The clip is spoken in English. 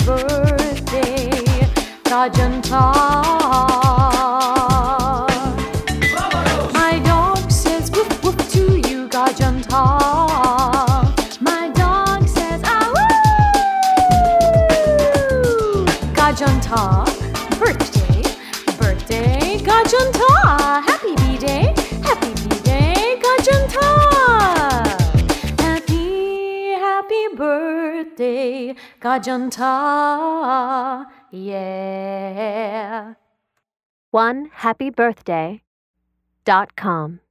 birthday, Gajanta. My dog says woof woof to you, Gajanta. My dog says ah woo. Gajanta, birthday, birthday, Gajanta. Happy B-Day, happy B-Day, Gajanta. Happy birthday, Gajanta. Yeah. OneHappyBirthday.com